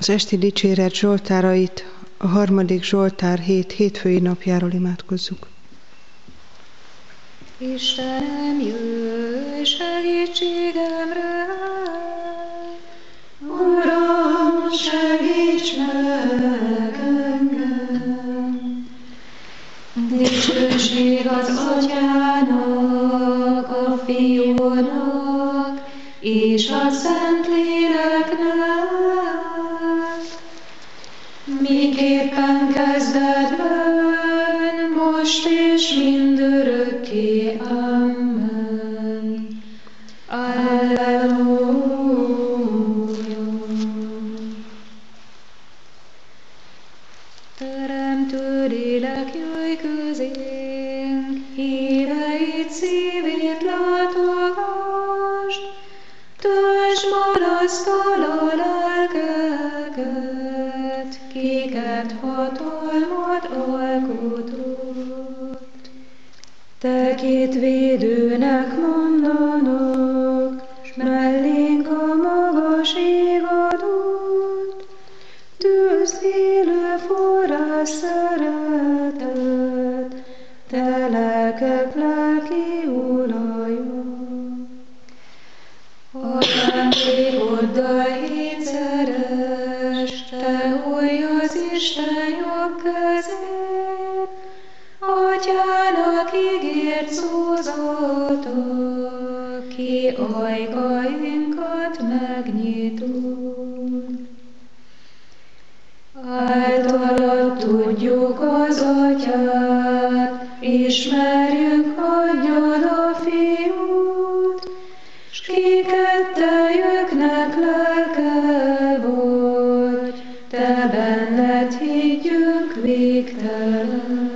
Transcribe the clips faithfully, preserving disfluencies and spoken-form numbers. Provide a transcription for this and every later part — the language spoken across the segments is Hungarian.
Az esti dicséret zsoltárait a harmadik Zsoltár hét hétfői napjáról imádkozzuk. Istenem, jöjj segítségemre! Uram, segíts meg engem! Dicsőség az Atyának, a Fiúnak és a Szentléleknek, miképpen kezdetben, most és mindörökké. Amen. Alleluja. Teremtő lélek, jöjj közénk, híveit, szívét látogasd, töltsd marasztal a lelkeket, kiket hatalmad alkotott. Te két védőnek mondanak, s mellénk a magas ég adott, tűz élő forrás szeretet, te lelkek lelki olaja. A játékoddal hétszeres, te hújj az Isten jobb kezét, Atyának ígért szózata, ki ajkainkat megnyitod. Általad tudjuk az Atyát, ismerjük anyjad a Fiút, s kikettejüknek lelke vagy, te benned higgyünk végtelen.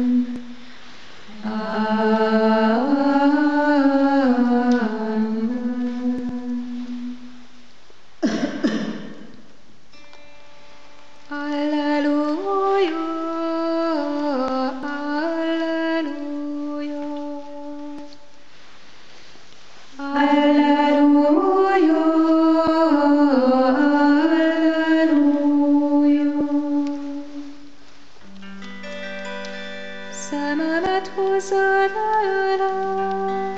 Szememet hozzád előlem,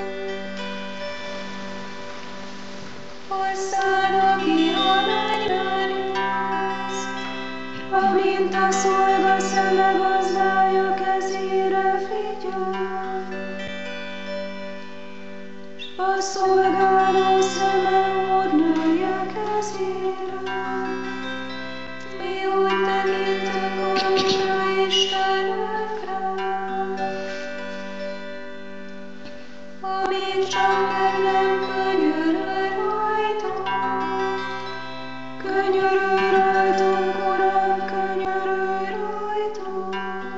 hozzám, aki a mennyben élsz, amint a szolga szeme gazdája kezére figyel, s a szolgáló szeme úrnője kezére, mi úgy tekintünk Urra Istenünkre, amíg csak meg nem könyörül rajtunk. Könyörülj rajtunk, Uram, könyörülj rajtunk.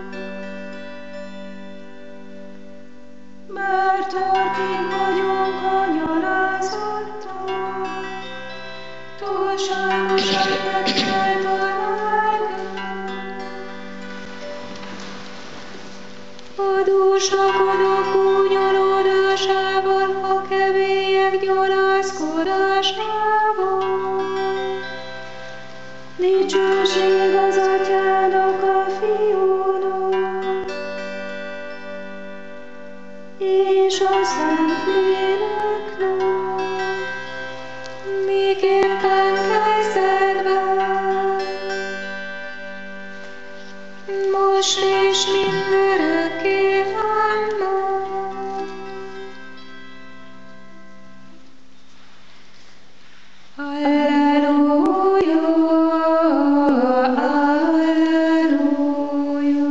Mert ortig vagyunk anyalázottak, túlságosan megtelt a lelkünk. Adósakadók gúnyolódásában, a kevélyek gyalázkodásában. Dicsőség az Atyának, a Fiúnak, és a Szentléleknek, miképpen kezdetben, most és mindörökké. Alleluja, alleluja.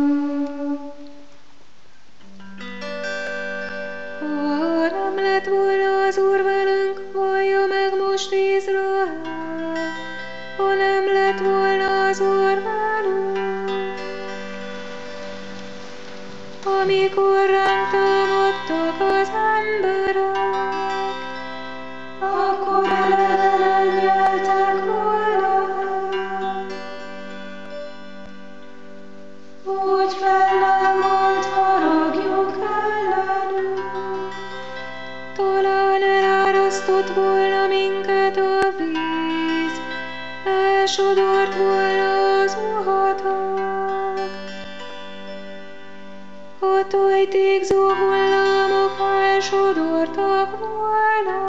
Ha nem lett volna az Úr velünk, vallja meg most Izrael, ha nem lett volna az Úr velünk. Amikor ránk támadtak az emberek, akkor elegen nyeltek volna, úgy fel nem volt haragjuk ellenünk, talán elárasztott volna minket a víz, elsodort volna az uhatak, a tojtékzó hullámok elsodortak volna,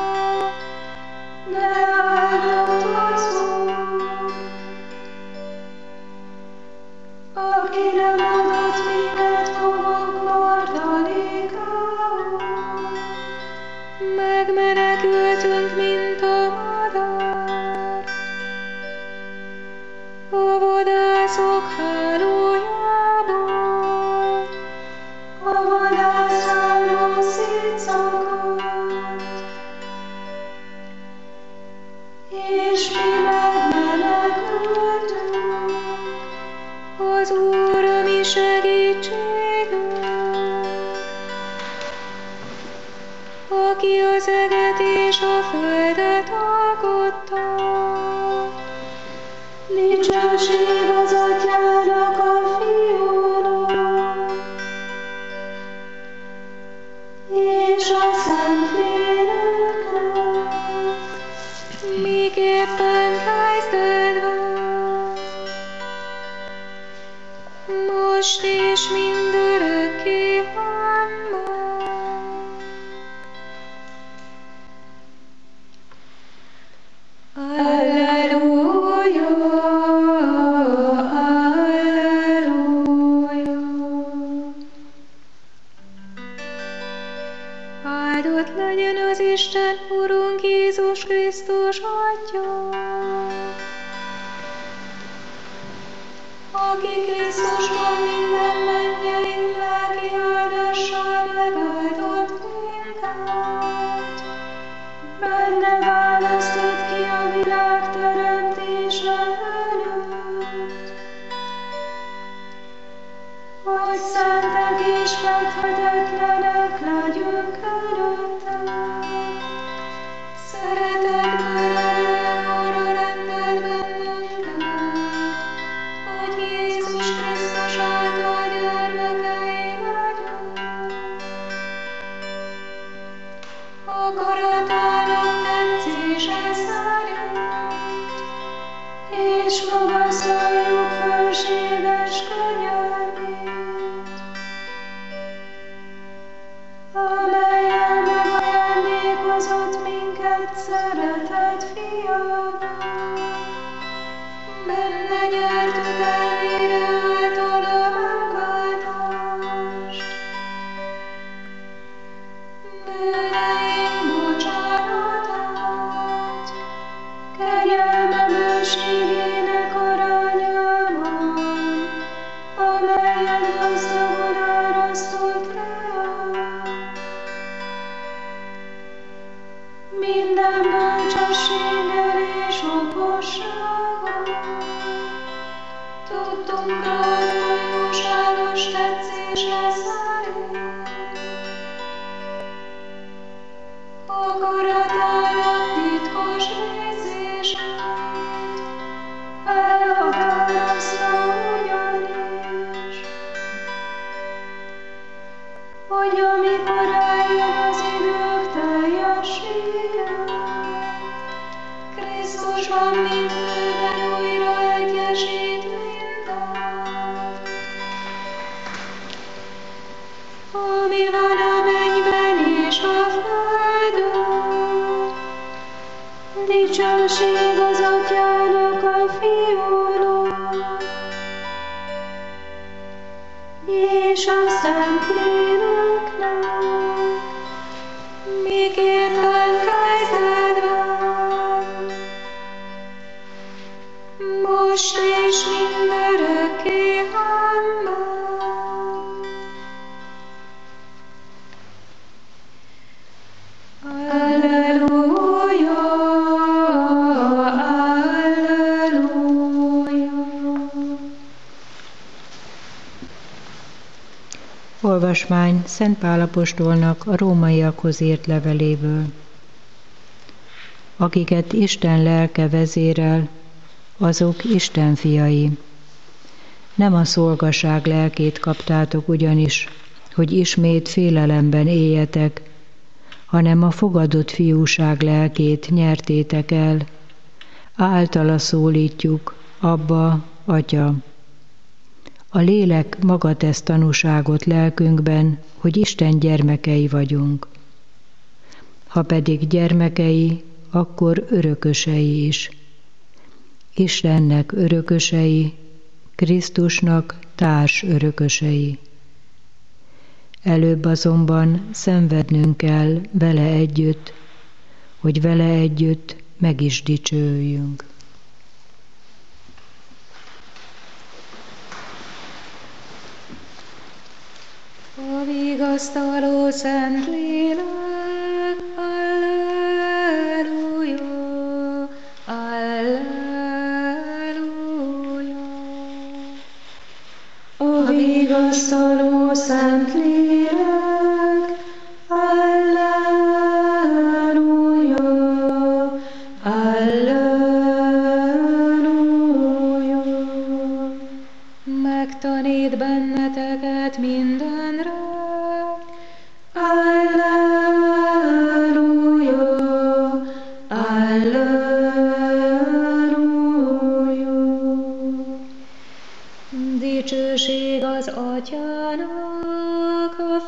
de áldott aki nem adott minket fogok martalékául. Megmenekültünk, mint a madár, a vadászok hálójából. A vadászháló szétszakadt, és mi megmenekültünk. Az Úr a mi segítségünk, aki az eget és a földet alkotta. Dicsőség az Atyának, a Fiúnak, és a Szentléleknek, miképpen kezdetben, most és mindörökké. Amen. Alleluja, alleluja. Áldott legyen az Isten, Urunk Jézus Krisztus Atya, aki Krisztusban minden mennyei lelki áldással megáldott minket. Benne választott ki a világ teremtése előtt, hogy szentek és fedhetetlenek legyünk előtte. Szeretetben arra rendelt bennünket, hogy Jézus Krisztus által gyermekei vagyunk. Akaratának tetszése szerint, és magasztaljuk fölséges kegyelmét, amellyel megajándékozott minket szeretett Fiában. Benne nyertük el vére által a megváltást, bűneink bocsánatát, kegyelme bőségének arányában, amelyet gazdagon árasztott ránk. Minden bölcsességgel és okossággal tudtunk rajta jóságos tetszése szerint. Akaratának titkos részését elhatározta ugyanis, hogy amikor eljön az idők teljessége, Krisztusban mindfőben újra egyesít mindent, ami van a mennyben és a földön. Dicsőség az Atyának, a Fiúnak, és a Szentléleknek, miképpen kezdetben, most és mindörökké. Amen. Alleluja, alleluja. Olvasmány Szent Pál apostolnak a rómaiakhoz írt leveléből. Akiket Isten lelke vezérel, azok Isten fiai. Nem a szolgaság lelkét kaptátok ugyanis, hogy ismét félelemben éljetek, hanem a fogadott fiúság lelkét nyertétek el, Általa szólítjuk, Abba, Atya. A lélek maga tesz tanúságot lelkünkben, hogy Isten gyermekei vagyunk. Ha pedig gyermekei, akkor örökösei is. Istennek örökösei, Krisztusnak társ örökösei. Előbb azonban szenvednünk kell vele együtt, hogy vele együtt meg is dicsőjünk. A vigasztaló Szent Lélek, alleluja, alleluja. A vigasztaló Szent Lélek, alleluja, alleluja. Megtanít benneteket mindenre, alleluja, alleluja. Dicsőség az Atyának, a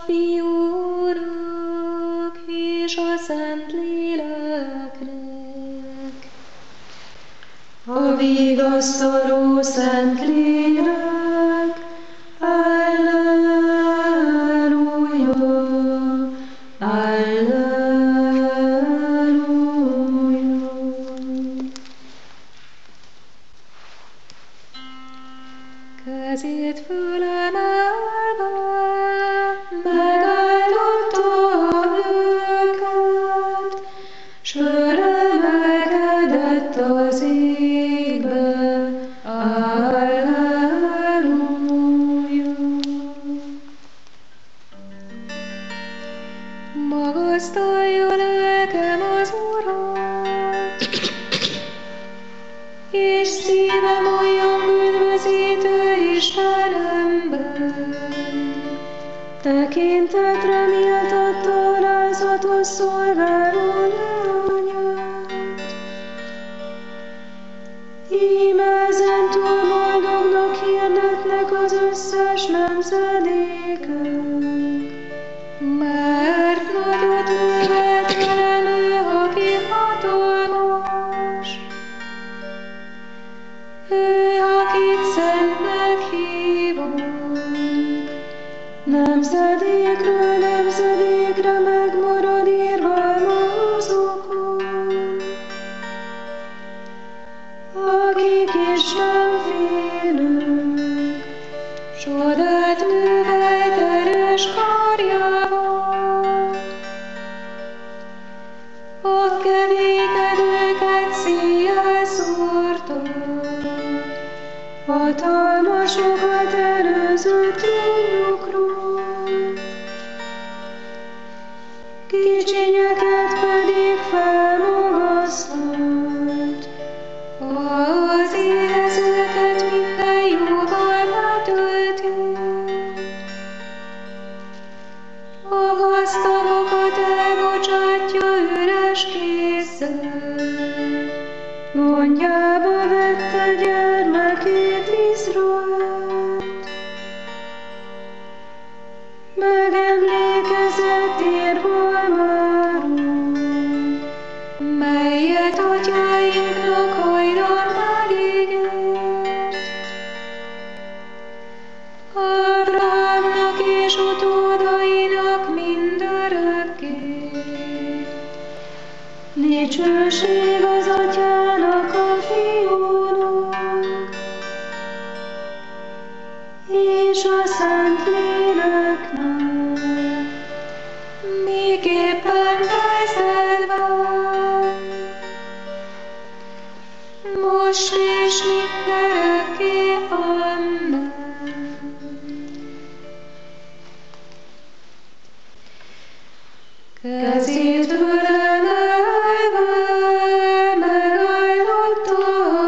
Fiúnak és a Szent Léleknek. A vigasztaló Szent Lélek, alleluja, alleluja. Kezét fölemelve megáldotta őket, s fölemelkedett az égbe, alleluja. Magasztalja lelkem az Urat, és szívem olyan üdvözítő Istenemben. Tekintetre méltatta alázatos szolgáló leányát. Íme ezentúl boldognak hirdetnek az összes nemzedékek, mert nagyot művelt velem ő, aki hatalmas. Ő, akit szentnek hívunk, nemzedékről nemzedékre megmarad írva azokon, akik Isten félők, csodát művelt erős karjával. A kevékedőket széjjel szórta, hatalmasokat előző trónjukról, kicsinyeket pedig felmagasztott, az éhezőket minden jóval betölti. A gazdagokat elbocsátja üres kézzel, gondjába vette gyermekét Izraelt. Megemlékezett érvalmáról, melyet atyáinknak hajdan megígért. Ábrahámnak és utódainak mindörökké. Dicsőség az Atyának, a Fiúnak, és a Szent Léleknek, miképpen kezdetben, most és mindörökké. Amen. Kezét fölemelve megáldotta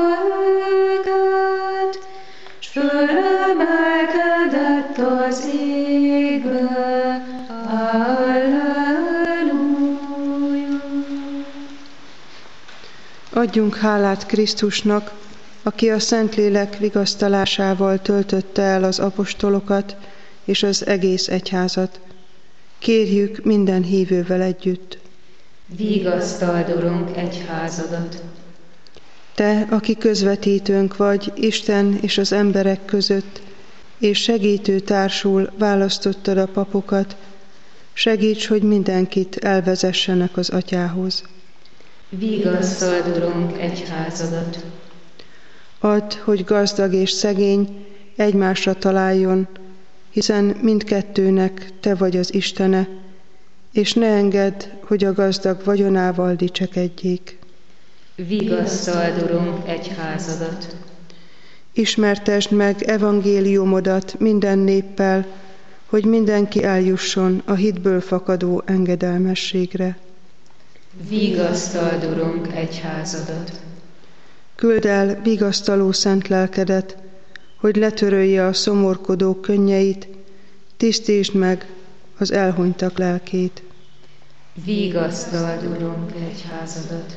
őket, s fölemelkedett az égbe, alleluja. Adjunk hálát Krisztusnak, aki a Szentlélek vigasztalásával töltötte el az apostolokat és az egész egyházat. Kérjük minden hívővel együtt. Vigasztald, Urunk, egyházadat. Te, aki közvetítőnk vagy Isten és az emberek között, és segítő társul választottad a papokat, segíts, hogy mindenkit elvezessenek az Atyához. Vigasztald, Urunk, egyházadat. Add, hogy gazdag és szegény egymásra találjon, hiszen mindkettőnek Te vagy az Istene, és ne engedd, hogy a gazdag vagyonával dicsekedjék. Vigasztald, Urunk, egyházadat. Ismertesd meg evangéliumodat minden néppel, hogy mindenki eljusson a hitből fakadó engedelmességre. Vigasztald, Urunk, egyházadat. Küld el vigasztaló szent lelkedet, hogy letörölje a szomorkodók könnyeit, tisztítsd meg az elhunytak lelkét. Vigasztald, Urunk, egyházadat.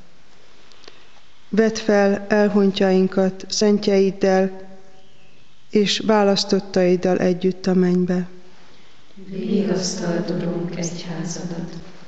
Vedd fel elhunytjainkat szentjeiddel, és választottaiddal együtt a mennybe. Vigasztald, Urunk, egyházadat.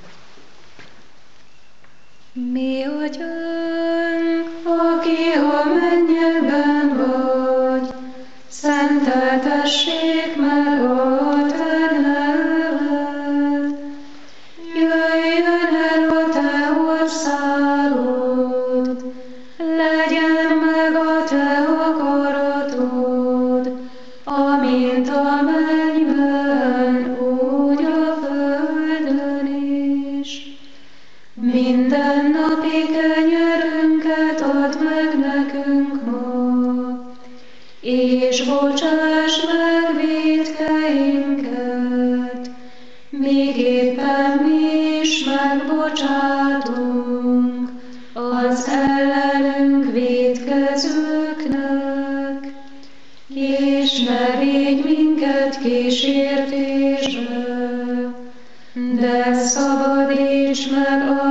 Mi Atyánk, aki a mennyekben vagy, szenteltessék meg a Te neved. Jöjjön el a Te országod, legyen meg a Te akaratod, amint a mennyben, úgy a földön is. Minden napi kenyerünket add meg nekünk ma, és bocsáss meg vétkeinket, miképpen mi is megbocsátunk az ellenünk vétkezőknek, és ne védj minket kísértésbe, de szabadíts meg a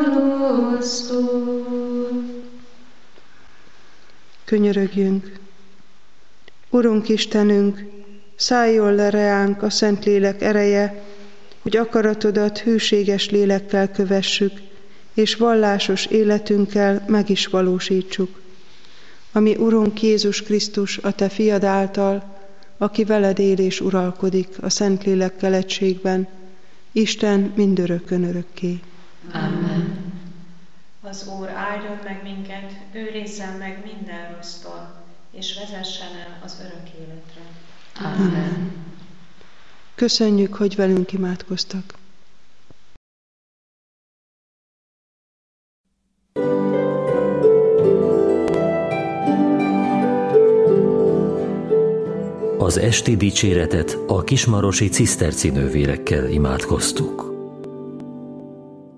gonosztól. Könyörögjünk! Urunk Istenünk, szálljon le reánk a Szentlélek ereje, hogy akaratodat hűséges lélekkel kövessük, és vallásos életünkkel meg is valósítsuk. Ami Urunk Jézus Krisztus, a Te fiad által, aki veled él és uralkodik a Szentlélekkel egységben, Isten mindörökkön örökké. Amen. Az Úr áldjon meg minket, őrizzen meg minden rossztól, és vezessen el az örök életre. Amen. Köszönjük, hogy velünk imádkoztak. Az esti dicséretet a kismarosi ciszterci nővérekkel imádkoztuk.